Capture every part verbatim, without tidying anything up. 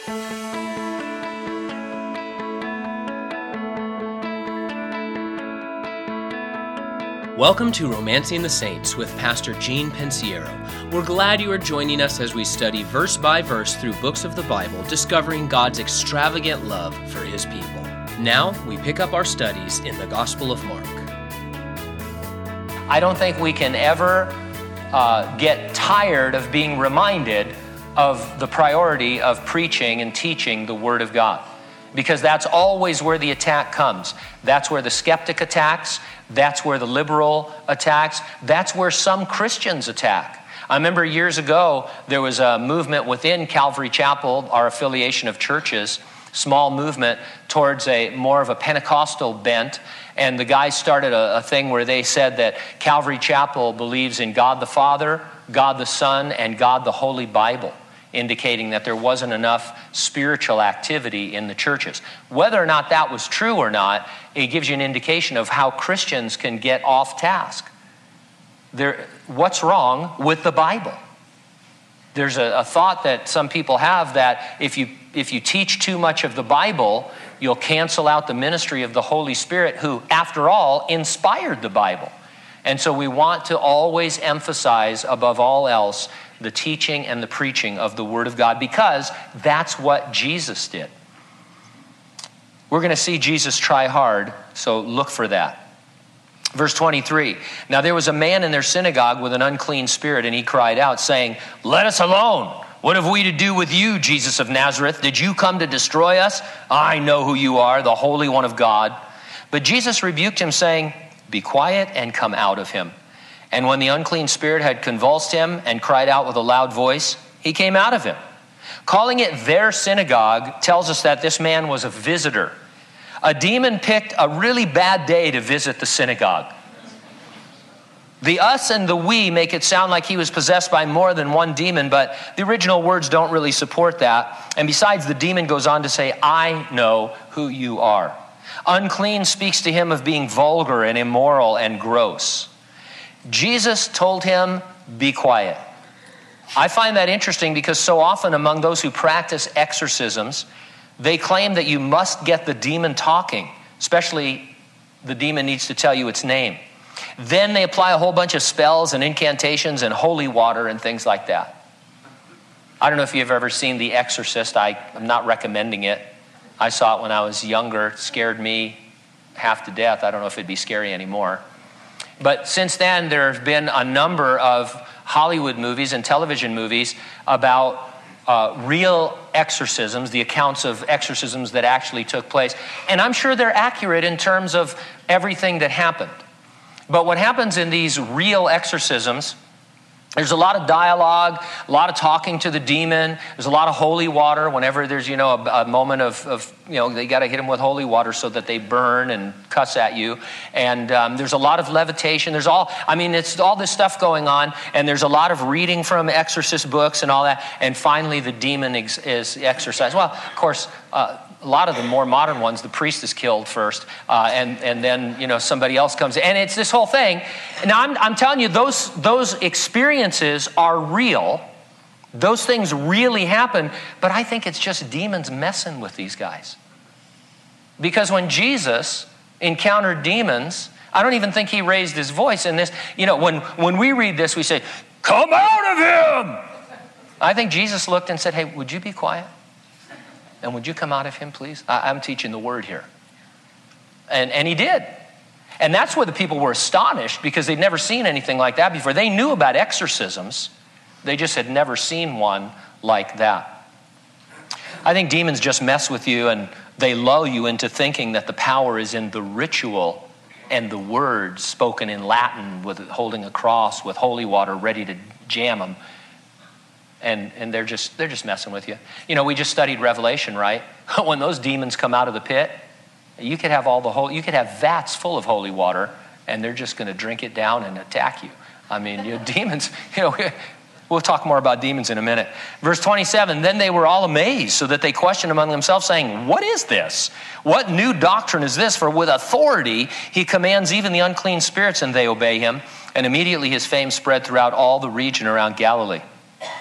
Welcome to Romancing the Saints with Pastor Gene Pensiero. We're glad you are joining us as we study verse by verse through books of the Bible, discovering God's extravagant love for His people. Now, we pick up our studies in the Gospel of Mark. I don't think we can ever uh, get tired of being reminded of the priority of preaching and teaching the Word of God, because that's always where the attack comes. That's where the skeptic attacks. That's where the liberal attacks. That's where some Christians attack. I remember years ago, there was a movement within Calvary Chapel, our affiliation of churches, small movement towards a more of a Pentecostal bent. And the guys started a, a thing where they said that Calvary Chapel believes in God the Father, God the Son, and God the Holy Bible, indicating that there wasn't enough spiritual activity in the churches. Whether or not that was true or not, it gives you an indication of how Christians can get off task. There, what's wrong with the Bible? There's a, a thought that some people have that if you if you teach too much of the Bible, you'll cancel out the ministry of the Holy Spirit, who, after all, inspired the Bible. And so we want to always emphasize, above all else, the teaching and the preaching of the Word of God, because that's what Jesus did. We're going to see Jesus try hard, so look for that. Verse twenty-three, now there was a man in their synagogue with an unclean spirit, and he cried out, saying, "Let us alone. What have we to do with you, Jesus of Nazareth? Did you come to destroy us? I know who you are, the Holy One of God." But Jesus rebuked him, saying, "Be quiet and come out of him." And when the unclean spirit had convulsed him and cried out with a loud voice, he came out of him. Calling it their synagogue tells us that this man was a visitor. A demon picked a really bad day to visit the synagogue. The us and the we make it sound like he was possessed by more than one demon, but the original words don't really support that. And besides, the demon goes on to say, "I know who you are." Unclean speaks to him of being vulgar and immoral and gross. Jesus told him, "Be quiet." I find that interesting because so often among those who practice exorcisms, they claim that you must get the demon talking, especially the demon needs to tell you its name. Then they apply a whole bunch of spells and incantations and holy water and things like that. I don't know if you've ever seen The Exorcist. I, I'm not recommending it. I saw it when I was younger. It scared me half to death. I don't know if it'd be scary anymore. But since then, there have been a number of Hollywood movies and television movies about uh, real exorcisms, the accounts of exorcisms that actually took place. And I'm sure they're accurate in terms of everything that happened. But what happens in these real exorcisms, there's a lot of dialogue, a lot of talking to the demon. There's a lot of holy water. Whenever there's, you know, a, a moment of, of, you know, they got to hit them with holy water so that they burn and cuss at you. And um, there's a lot of levitation. There's all, I mean, it's all this stuff going on. And there's a lot of reading from exorcist books and all that. And finally, the demon ex- is exorcised. Well, of course, uh, a lot of the more modern ones, the priest is killed first, uh, and and then you know somebody else comes in, and it's this whole thing. Now I'm I'm telling you, those those experiences are real. Those things really happen, but I think it's just demons messing with these guys. Because when Jesus encountered demons, I don't even think he raised his voice in this. You know, when when we read this, we say, "Come out of him." I think Jesus looked and said, "Hey, would you be quiet? And would you come out of him, please? I, I'm teaching the word here." And, and he did. And that's where the people were astonished, because they'd never seen anything like that before. They knew about exorcisms. They just had never seen one like that. I think demons just mess with you, and they lull you into thinking that the power is in the ritual and the words spoken in Latin with holding a cross with holy water ready to jam them. And and they're just they're just messing with you. You know, we just studied Revelation, right? When those demons come out of the pit, you could have all the whole you could have vats full of holy water, and they're just going to drink it down and attack you. I mean, you know, demons. You know, we'll talk more about demons in a minute. Verse twenty-seven. Then they were all amazed, so that they questioned among themselves, saying, "What is this? What new doctrine is this? For with authority he commands even the unclean spirits, and they obey him." And immediately his fame spread throughout all the region around Galilee.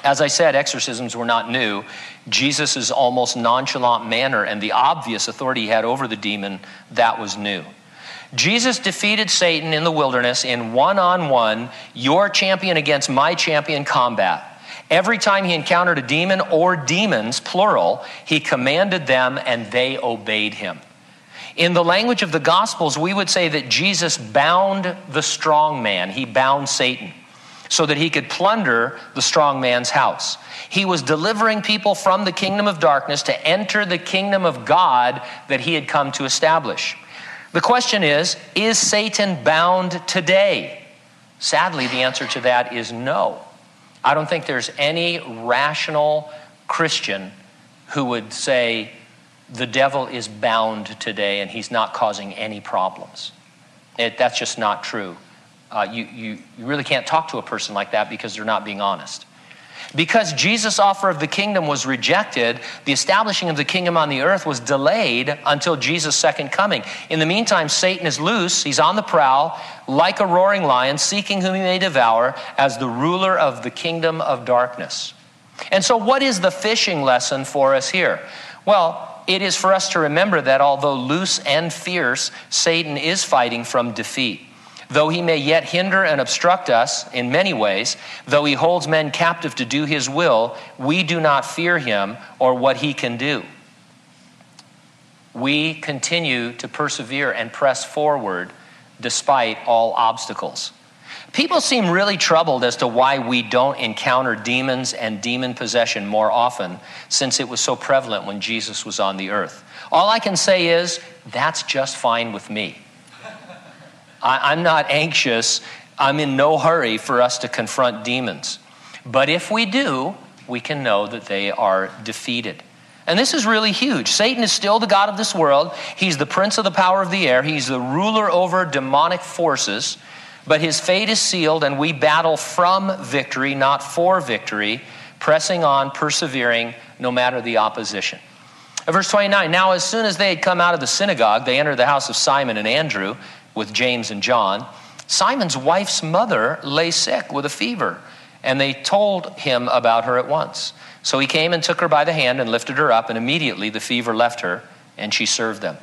As I said, exorcisms were not new. Jesus' almost nonchalant manner and the obvious authority he had over the demon, that was new. Jesus defeated Satan in the wilderness in one-on-one, your champion against my champion combat. Every time he encountered a demon or demons, plural, he commanded them and they obeyed him. In the language of the Gospels, we would say that Jesus bound the strong man. He bound Satan so that he could plunder the strong man's house. He was delivering people from the kingdom of darkness to enter the kingdom of God that he had come to establish. The question is, is Satan bound today? Sadly, the answer to that is no. I don't think there's any rational Christian who would say the devil is bound today and he's not causing any problems. It, that's just not true. Uh, you, you, you really can't talk to a person like that because they're not being honest. Because Jesus' offer of the kingdom was rejected, the establishing of the kingdom on the earth was delayed until Jesus' second coming. In the meantime, Satan is loose. He's on the prowl like a roaring lion, seeking whom he may devour as the ruler of the kingdom of darkness. And so what is the fishing lesson for us here? Well, it is for us to remember that although loose and fierce, Satan is fighting from defeat. Though he may yet hinder and obstruct us in many ways, though he holds men captive to do his will, we do not fear him or what he can do. We continue to persevere and press forward despite all obstacles. People seem really troubled as to why we don't encounter demons and demon possession more often, since it was so prevalent when Jesus was on the earth. All I can say is, that's just fine with me. I, I'm not anxious. I'm in no hurry for us to confront demons. But if we do, we can know that they are defeated. And this is really huge. Satan is still the god of this world. He's the prince of the power of the air. He's the ruler over demonic forces. But his fate is sealed, and we battle from victory, not for victory, pressing on, persevering, no matter the opposition. Verse twenty-nine, now as soon as they had come out of the synagogue, they entered the house of Simon and Andrew with James and John. Simon's wife's mother lay sick with a fever, and they told him about her at once. So he came and took her by the hand and lifted her up, and immediately the fever left her, and she served them.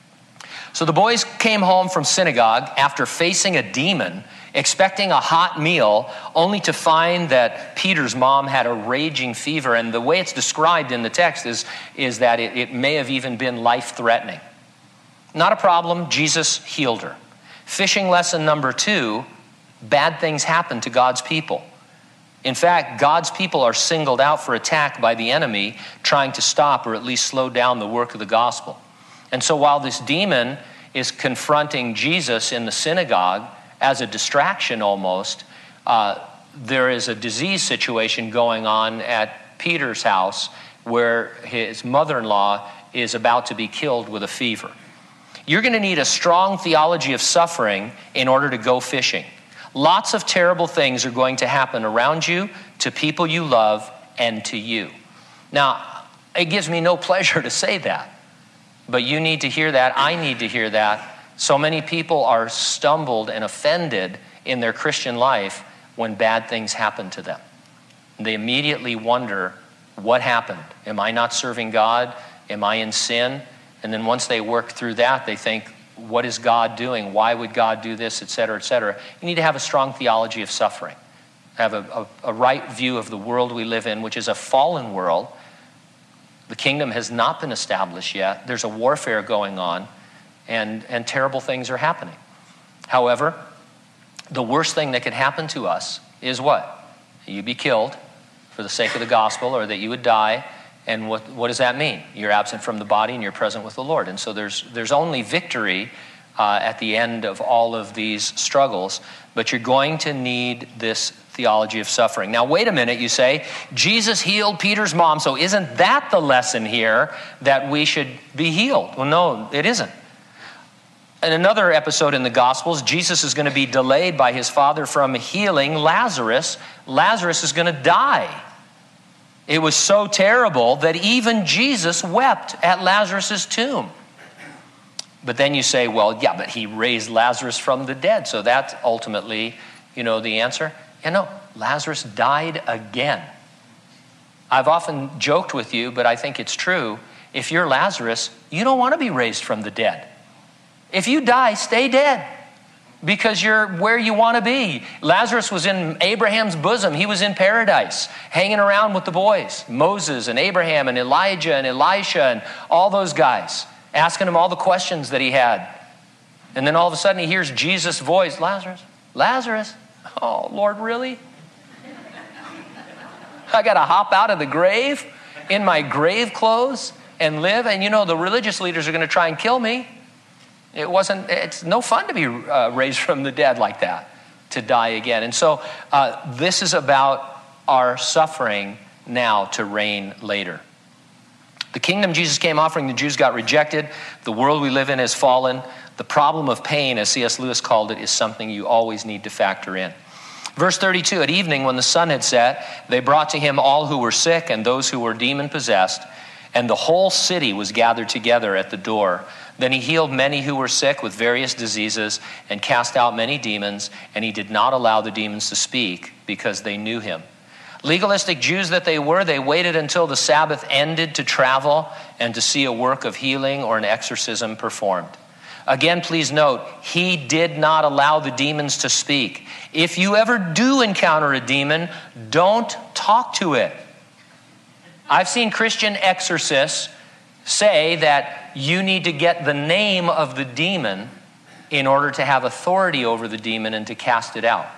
So the boys came home from synagogue after facing a demon, expecting a hot meal, only to find that Peter's mom had a raging fever. And the way it's described in the text is, is that it, it may have even been life-threatening. Not a problem. Jesus healed her. Fishing lesson number two, bad things happen to God's people. In fact, God's people are singled out for attack by the enemy, trying to stop or at least slow down the work of the gospel. And so while this demon is confronting Jesus in the synagogue as a distraction almost, uh, there is a disease situation going on at Peter's house where his mother-in-law is about to be killed with a fever. You're going to need a strong theology of suffering in order to go fishing. Lots of terrible things are going to happen around you, to people you love, and to you. Now, it gives me no pleasure to say that, but you need to hear that. I need to hear that. So many people are stumbled and offended in their Christian life when bad things happen to them. They immediately wonder, what happened? Am I not serving God? Am I in sin? And then once they work through that, they think, what is God doing? Why would God do this, et cetera, et cetera? You need to have a strong theology of suffering. Have a, a, a right view of the world we live in, which is a fallen world. The kingdom has not been established yet. There's a warfare going on, and, and terrible things are happening. However, the worst thing that could happen to us is what? You be killed for the sake of the gospel, or that you would die. And what, what does that mean? You're absent from the body and you're present with the Lord. And so there's, there's only victory uh, at the end of all of these struggles, but you're going to need this theology of suffering. Now, wait a minute, you say, Jesus healed Peter's mom, so isn't that the lesson here, that we should be healed? Well, no, it isn't. In another episode in the Gospels, Jesus is going to be delayed by his Father from healing Lazarus. Lazarus is going to die. It was so terrible that even Jesus wept at Lazarus' tomb. But then you say, well, yeah, but he raised Lazarus from the dead. So that's ultimately, you know, the answer. You know, Lazarus died again. I've often joked with you, but I think it's true. If you're Lazarus, you don't want to be raised from the dead. If you die, stay dead, because you're where you want to be. Lazarus was in Abraham's bosom. He was in paradise, hanging around with the boys, Moses and Abraham and Elijah and Elisha and all those guys, asking him all the questions that he had. And then all of a sudden he hears Jesus' voice, Lazarus, Lazarus. Oh, Lord, really? I got to hop out of the grave in my grave clothes and live? And you know, the religious leaders are going to try and kill me. It wasn't, it's no fun to be uh, raised from the dead like that, to die again. And so uh, this is about our suffering now to reign later. The kingdom Jesus came offering, the Jews got rejected. The world we live in has fallen. The problem of pain, as C S Lewis called it, is something you always need to factor in. Verse thirty-two, at evening when the sun had set, they brought to him all who were sick and those who were demon-possessed, and the whole city was gathered together at the door. Then he healed many who were sick with various diseases and cast out many demons, and he did not allow the demons to speak because they knew him. Legalistic Jews that they were, they waited until the Sabbath ended to travel and to see a work of healing or an exorcism performed. Again, please note, he did not allow the demons to speak. If you ever do encounter a demon, don't talk to it. I've seen Christian exorcists say that you need to get the name of the demon in order to have authority over the demon and to cast it out.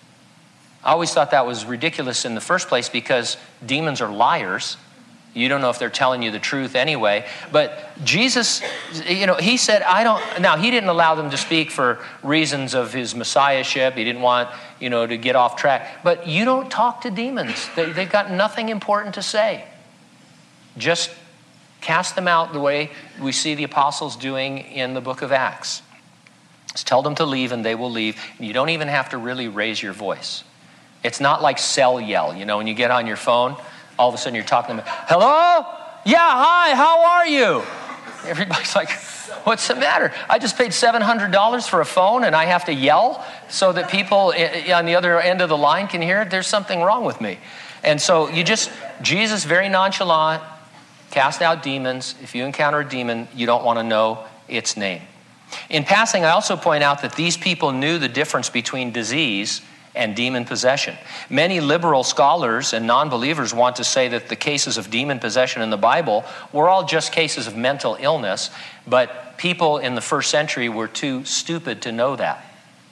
I always thought that was ridiculous in the first place because demons are liars. You don't know if they're telling you the truth anyway. But Jesus, you know, he said, I don't, now he didn't allow them to speak for reasons of his messiahship. He didn't want, you know, to get off track. But you don't talk to demons. They, they've got nothing important to say. Just cast them out the way we see the apostles doing in the book of Acts. Just tell them to leave and they will leave. You don't even have to really raise your voice. It's not like cell yell, you know, when you get on your phone, all of a sudden you're talking to them. Hello? Yeah, hi, how are you? Everybody's like, what's the matter? I just paid seven hundred dollars for a phone and I have to yell so that people on the other end of the line can hear it? There's something wrong with me. And so you just, Jesus, very nonchalant, cast out demons. If you encounter a demon, you don't want to know its name. In passing, I also point out that these people knew the difference between disease and demon possession. Many liberal scholars and non-believers want to say that the cases of demon possession in the Bible were all just cases of mental illness, but people in the first century were too stupid to know that.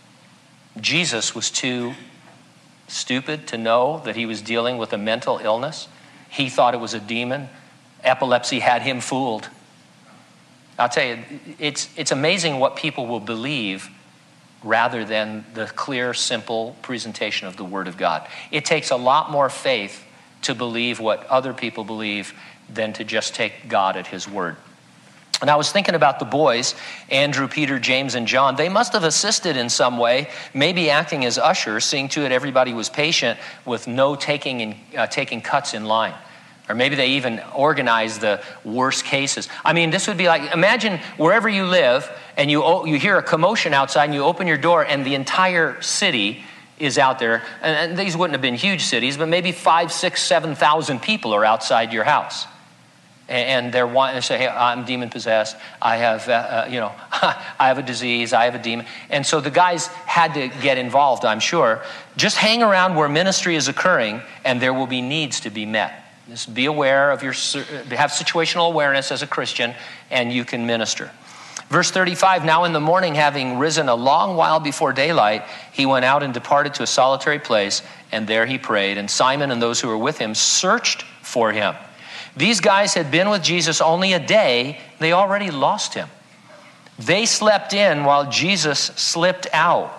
Jesus was too stupid to know that he was dealing with a mental illness. He thought it was a demon. Epilepsy had him fooled. I'll tell you, it's, it's amazing what people will believe rather than the clear, simple presentation of the Word of God. It takes a lot more faith to believe what other people believe than to just take God at his word. And I was thinking about the boys, Andrew, Peter, James, and John. They must have assisted in some way, maybe acting as ushers, seeing to it everybody was patient with no taking, in, uh, taking cuts in line. Or maybe they even organized the worst cases. I mean, this would be like, imagine wherever you live and you you hear a commotion outside and you open your door and the entire city is out there. And, and these wouldn't have been huge cities, but maybe five, six, seven thousand people are outside your house. And, and they're wanting to say, hey, I'm demon possessed. I have, uh, uh, you know, I have a disease. I have a demon. And so the guys had to get involved, I'm sure. Just hang around where ministry is occurring and there will be needs to be met. Just be aware of your, have situational awareness as a Christian, and you can minister. Verse thirty-five, now in the morning, having risen a long while before daylight, he went out and departed to a solitary place, and there he prayed. And Simon and those who were with him searched for him. These guys had been with Jesus only a day. They already lost him. They slept in while Jesus slipped out.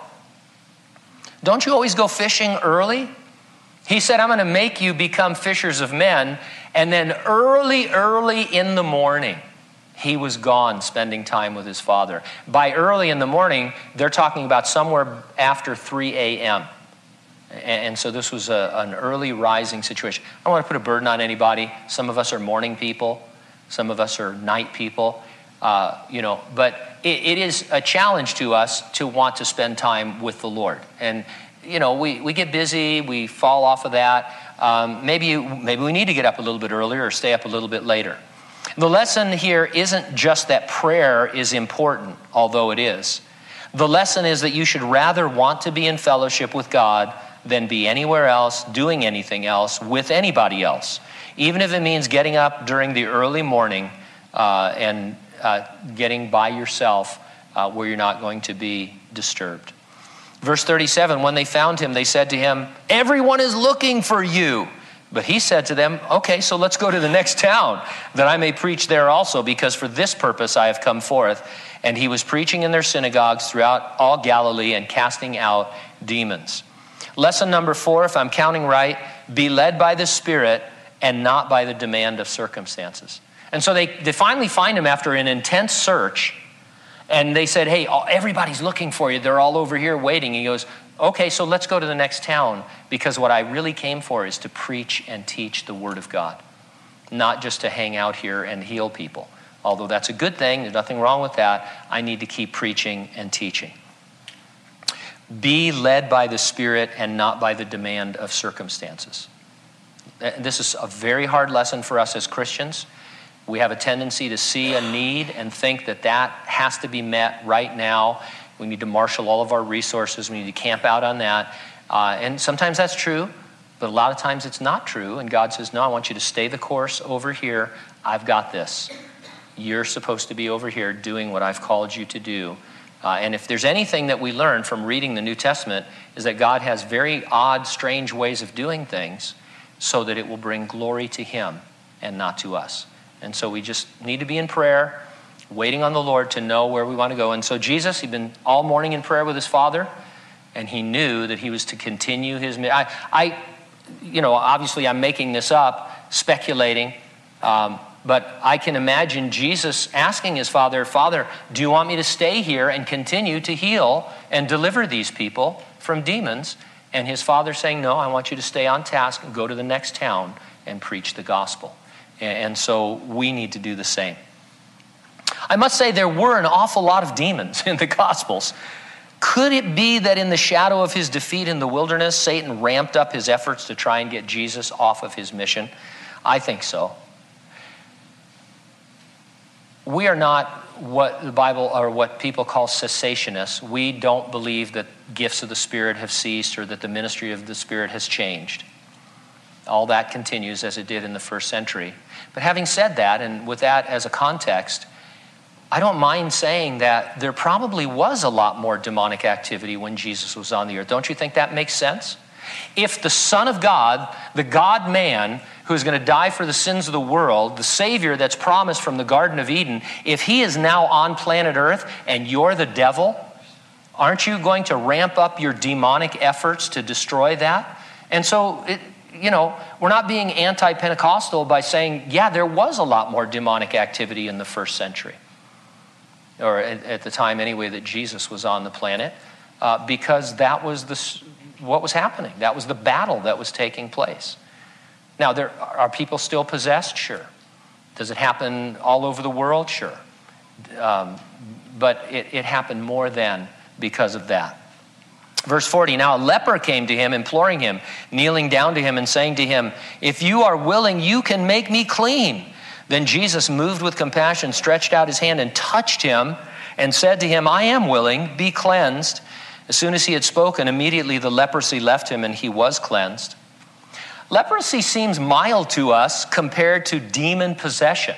Don't you always go fishing early? He said, I'm going to make you become fishers of men. And then early, early in the morning, he was gone spending time with his Father. By early in the morning, they're talking about somewhere after three a.m. And so this was a, an early rising situation. I don't want to put a burden on anybody. Some of us are morning people. Some of us are night people. Uh, you know, but it, it is a challenge to us to want to spend time with the Lord. And you know, we, we get busy, we fall off of that. Um, maybe, maybe we need to get up a little bit earlier or stay up a little bit later. The lesson here isn't just that prayer is important, although it is. The lesson is that you should rather want to be in fellowship with God than be anywhere else, doing anything else, with anybody else. Even if it means getting up during the early morning uh, and uh, getting by yourself uh, where you're not going to be disturbed. Verse thirty-seven, when they found him, they said to him, "Everyone is looking for you." But he said to them, "Okay, so let's go to the next town, that I may preach there also, because for this purpose I have come forth." And he was preaching in their synagogues throughout all Galilee and casting out demons. Lesson number four, if I'm counting right, be led by the Spirit and not by the demand of circumstances. And so they, they finally find him after an intense search. And they said, "Hey, everybody's looking for you. They're all over here waiting." He goes, "Okay, so let's go to the next town, because what I really came for is to preach and teach the Word of God, not just to hang out here and heal people. Although that's a good thing, there's nothing wrong with that. I need to keep preaching and teaching." Be led by the Spirit and not by the demand of circumstances. This is a very hard lesson for us as Christians. We have a tendency to see a need and think that that has to be met right now. We need to marshal all of our resources. We need to camp out on that. Uh, and sometimes that's true, but a lot of times it's not true. And God says, "No, I want you to stay the course over here. I've got this. You're supposed to be over here doing what I've called you to do." Uh, and if there's anything that we learn from reading the New Testament, is that God has very odd, strange ways of doing things so that it will bring glory to him and not to us. And so we just need to be in prayer, waiting on the Lord to know where we want to go. And so Jesus, he'd been all morning in prayer with his Father, and he knew that he was to continue his... I, I you know, obviously I'm making this up, speculating, um, but I can imagine Jesus asking his Father, "Father, do you want me to stay here and continue to heal and deliver these people from demons?" And his Father saying, "No, I want you to stay on task and go to the next town and preach the gospel." And so we need to do the same. I must say there were an awful lot of demons in the Gospels. Could it be that in the shadow of his defeat in the wilderness, Satan ramped up his efforts to try and get Jesus off of his mission? I think so. We are not what the Bible or what people call cessationists. We don't believe that gifts of the Spirit have ceased or that the ministry of the Spirit has changed. All that continues as it did in the first century. But having said that, and with that as a context, I don't mind saying that there probably was a lot more demonic activity when Jesus was on the earth. Don't you think that makes sense? If the Son of God, the God-man who's going to die for the sins of the world, the Savior that's promised from the Garden of Eden, if he is now on planet Earth and you're the devil, aren't you going to ramp up your demonic efforts to destroy that? And so, it, you know, we're not being anti-Pentecostal by saying, yeah, there was a lot more demonic activity in the first century, or at, at the time anyway that Jesus was on the planet, uh, because that was the, what was happening. That was the battle that was taking place. Now, there are people still possessed? Sure. Does it happen all over the world? Sure. Um, but it, it happened more then because of that. Verse forty, now a leper came to him, imploring him, kneeling down to him and saying to him, "If you are willing, you can make me clean." Then Jesus, moved with compassion, stretched out his hand and touched him and said to him, "I am willing, be cleansed." As soon as he had spoken, immediately the leprosy left him and he was cleansed. Leprosy seems mild to us compared to demon possession.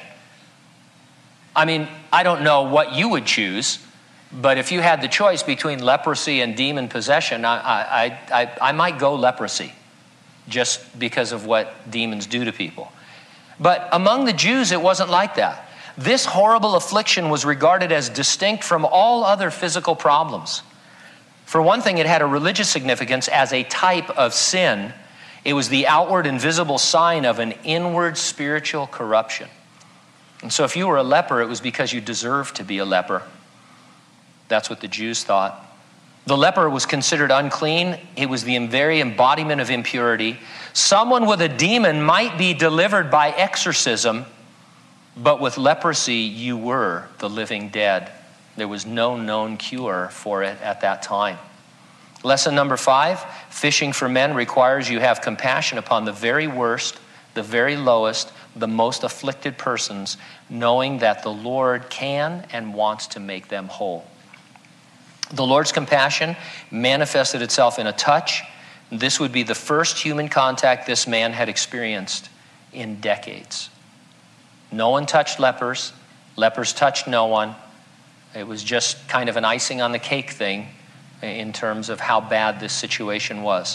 I mean, I don't know what you would choose, but if you had the choice between leprosy and demon possession, I, I, I, I might go leprosy, just because of what demons do to people. But among the Jews, it wasn't like that. This horrible affliction was regarded as distinct from all other physical problems. For one thing, it had a religious significance as a type of sin. It was the outward and visible sign of an inward spiritual corruption. And so if you were a leper, it was because you deserved to be a leper. That's what the Jews thought. The leper was considered unclean. It was the very embodiment of impurity. Someone with a demon might be delivered by exorcism, but with leprosy, you were the living dead. There was no known cure for it at that time. Lesson number five, fishing for men requires you have compassion upon the very worst, the very lowest, the most afflicted persons, knowing that the Lord can and wants to make them whole. The Lord's compassion manifested itself in a touch. This would be the first human contact this man had experienced in decades. No one touched lepers. Lepers touched no one. It was just kind of an icing on the cake thing in terms of how bad this situation was.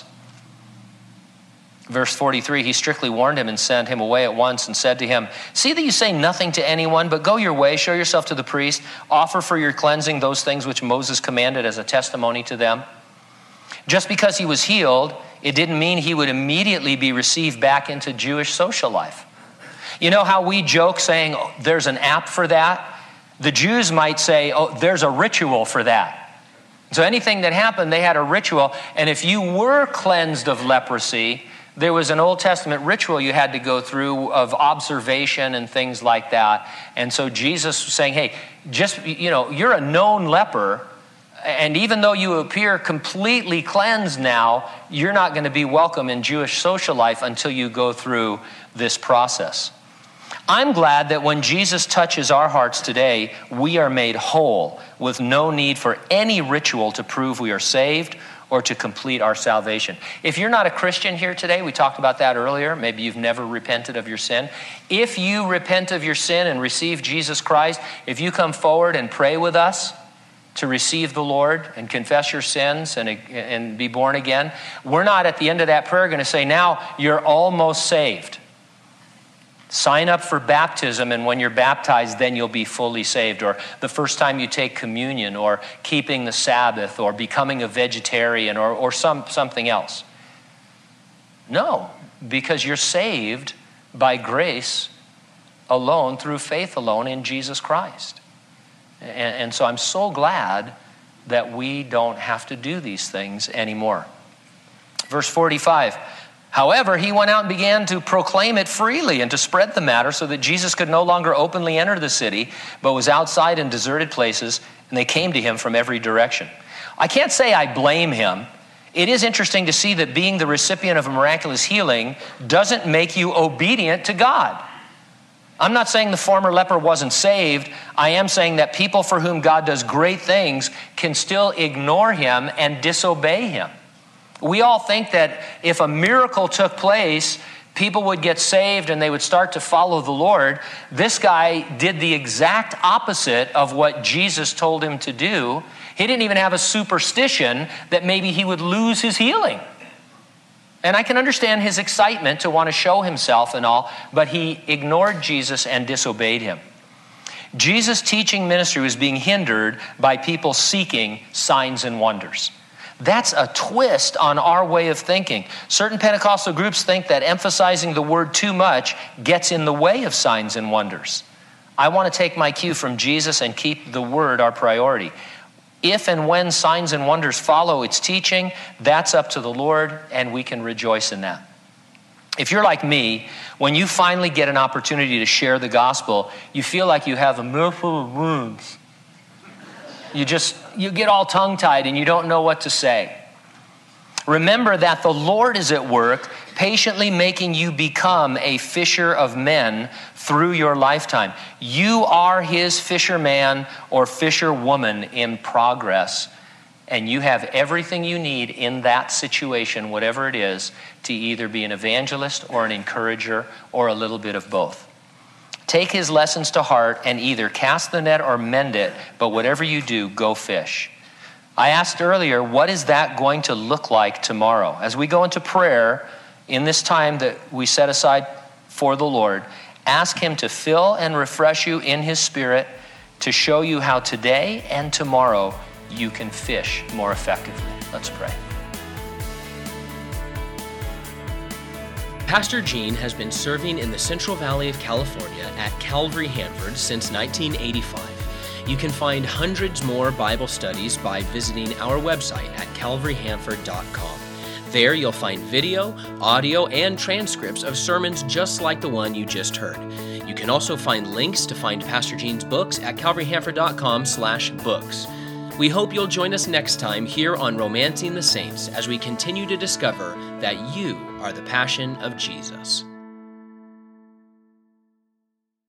Verse forty-three, he strictly warned him and sent him away at once and said to him, see that you say nothing to anyone, but go your way, show yourself to the priest, offer for your cleansing those things which Moses commanded as a testimony to them. Just because he was healed, it didn't mean he would immediately be received back into Jewish social life. You know how we joke saying, oh, there's an app for that? The Jews might say, oh, there's a ritual for that. So anything that happened, they had a ritual. And if you were cleansed of leprosy, there was an Old Testament ritual you had to go through of observation and things like that. And so Jesus was saying, hey, just, you know, you're a known leper. And even though you appear completely cleansed now, you're not going to be welcome in Jewish social life until you go through this process. I'm glad that when Jesus touches our hearts today, we are made whole with no need for any ritual to prove we are saved or to complete our salvation. If you're not a Christian here today, we talked about that earlier, maybe you've never repented of your sin. If you repent of your sin and receive Jesus Christ, if you come forward and pray with us to receive the Lord and confess your sins and, and be born again, we're not at the end of that prayer going to say, now you're almost saved. Sign up for baptism, and when you're baptized, then you'll be fully saved. Or the first time you take communion, or keeping the Sabbath, or becoming a vegetarian, or, or some, something else. No, because you're saved by grace alone, through faith alone in Jesus Christ. And, and so I'm so glad that we don't have to do these things anymore. Verse forty-five. However, he went out and began to proclaim it freely and to spread the matter so that Jesus could no longer openly enter the city, but was outside in deserted places, and they came to him from every direction. I can't say I blame him. It is interesting to see that being the recipient of a miraculous healing doesn't make you obedient to God. I'm not saying the former leper wasn't saved. I am saying that people for whom God does great things can still ignore him and disobey him. We all think that if a miracle took place, people would get saved and they would start to follow the Lord. This guy did the exact opposite of what Jesus told him to do. He didn't even have a superstition that maybe he would lose his healing. And I can understand his excitement to want to show himself and all, but he ignored Jesus and disobeyed him. Jesus' teaching ministry was being hindered by people seeking signs and wonders. That's a twist on our way of thinking. Certain Pentecostal groups think that emphasizing the word too much gets in the way of signs and wonders. I want to take my cue from Jesus and keep the word our priority. If and when signs and wonders follow its teaching, that's up to the Lord, and we can rejoice in that. If you're like me, when you finally get an opportunity to share the gospel, you feel like you have a mouthful of words. You just, you get all tongue-tied and you don't know what to say. Remember that the Lord is at work, patiently making you become a fisher of men through your lifetime. You are his fisherman or fisherwoman in progress, and you have everything you need in that situation, whatever it is, to either be an evangelist or an encourager or a little bit of both. Take his lessons to heart and either cast the net or mend it, but whatever you do, go fish. I asked earlier, what is that going to look like tomorrow? As we go into prayer, in this time that we set aside for the Lord, ask him to fill and refresh you in his spirit to show you how today and tomorrow you can fish more effectively. Let's pray. Pastor Gene has been serving in the Central Valley of California at Calvary Hanford since nineteen eighty-five. You can find hundreds more Bible studies by visiting our website at calvary hanford dot com. There you'll find video, audio, and transcripts of sermons just like the one you just heard. You can also find links to find Pastor Gene's books at calvary hanford dot com slash books. We hope you'll join us next time here on Romancing the Saints as we continue to discover that you are the passion of Jesus.